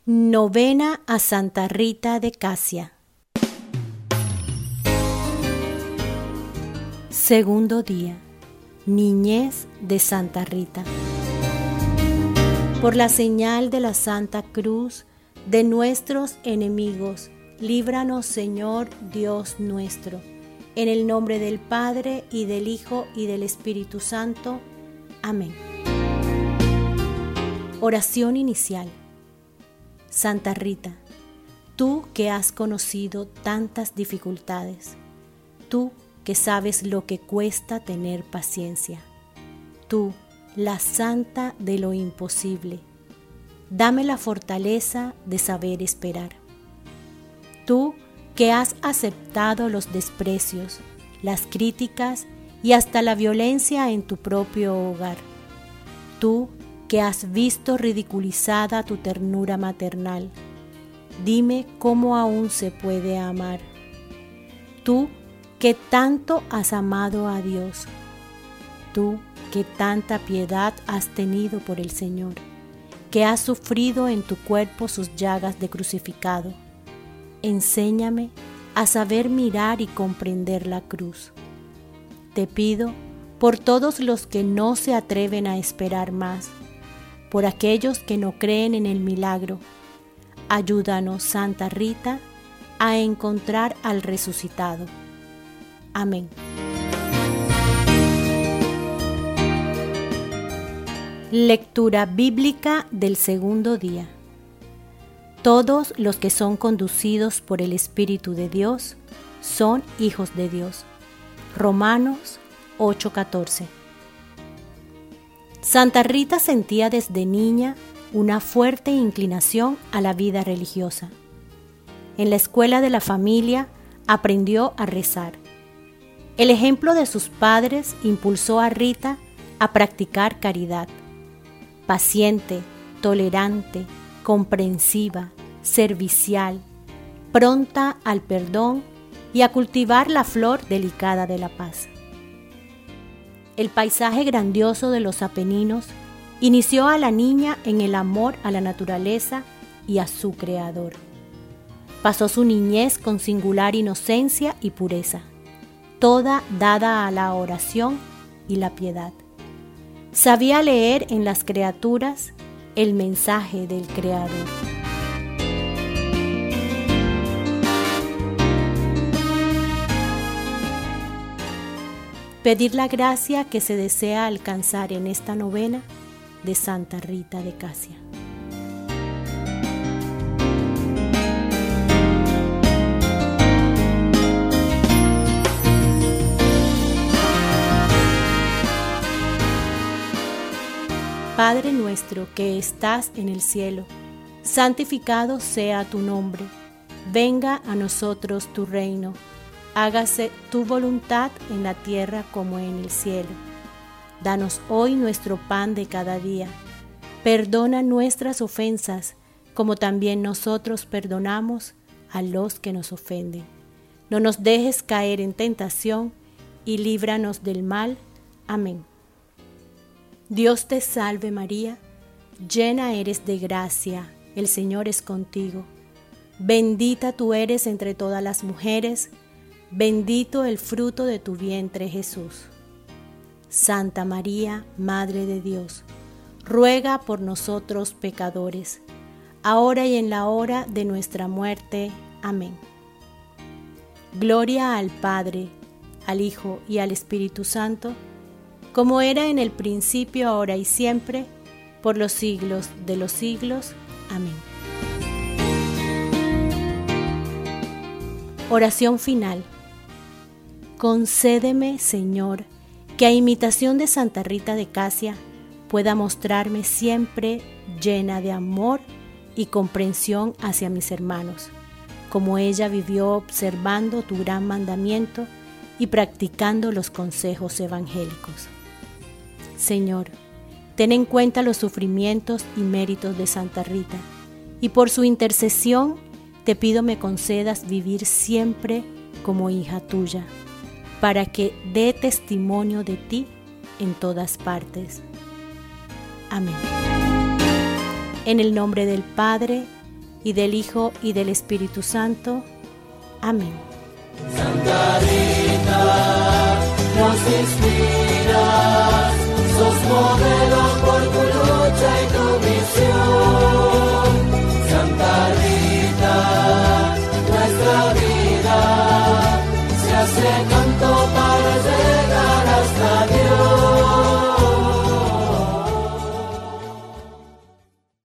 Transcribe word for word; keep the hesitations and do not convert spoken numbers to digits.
Novena a Santa Rita de Casia. Segundo día. Niñez de Santa Rita. Por la señal de la Santa Cruz de nuestros enemigos, líbranos, Señor Dios nuestro. En el nombre del Padre, y del Hijo, y del Espíritu Santo. Amén. Oración inicial. Santa Rita, tú que has conocido tantas dificultades, tú que sabes lo que cuesta tener paciencia, tú, la santa de lo imposible, dame la fortaleza de saber esperar. Tú que has aceptado los desprecios, las críticas y hasta la violencia en tu propio hogar, tú que has visto ridiculizada tu ternura maternal, dime cómo aún se puede amar. Tú que tanto has amado a Dios, tú que tanta piedad has tenido por el Señor, que has sufrido en tu cuerpo sus llagas de crucificado, enséñame a saber mirar y comprender la cruz. Te pido por todos los que no se atreven a esperar más, por aquellos que no creen en el milagro. Ayúdanos, Santa Rita, a encontrar al resucitado. Amén. Lectura bíblica del segundo día. Todos los que son conducidos por el Espíritu de Dios son hijos de Dios. Romanos ocho catorce. Santa Rita sentía desde niña una fuerte inclinación a la vida religiosa. En la escuela de la familia aprendió a rezar. El ejemplo de sus padres impulsó a Rita a practicar caridad. Paciente, tolerante, comprensiva, servicial, pronta al perdón y a cultivar la flor delicada de la paz. El paisaje grandioso de los Apeninos inició a la niña en el amor a la naturaleza y a su creador. Pasó su niñez con singular inocencia y pureza, toda dada a la oración y la piedad. Sabía leer en las criaturas el mensaje del Creador. Pedir la gracia que se desea alcanzar en esta novena de Santa Rita de Casia. Padre nuestro que estás en el cielo, santificado sea tu nombre. Venga a nosotros tu reino. Hágase tu voluntad en la tierra como en el cielo. Danos hoy nuestro pan de cada día. Perdona nuestras ofensas, como también nosotros perdonamos a los que nos ofenden. No nos dejes caer en tentación y líbranos del mal. Amén. Dios te salve María, llena eres de gracia, el Señor es contigo. Bendita tú eres entre todas las mujeres, bendito el fruto de tu vientre Jesús. Santa María, Madre de Dios, ruega por nosotros pecadores, ahora y en la hora de nuestra muerte. Amén. Gloria al Padre, al Hijo y al Espíritu Santo, como era en el principio, ahora y siempre, por los siglos de los siglos. Amén. Oración final. Concédeme, Señor, que a imitación de Santa Rita de Casia pueda mostrarme siempre llena de amor y comprensión hacia mis hermanos, como ella vivió observando tu gran mandamiento y practicando los consejos evangélicos. Señor, ten en cuenta los sufrimientos y méritos de Santa Rita, y por su intercesión te pido me concedas vivir siempre como hija tuya, para que dé testimonio de ti en todas partes. Amén. En el nombre del Padre, y del Hijo, y del Espíritu Santo. Amén. Santa Rita,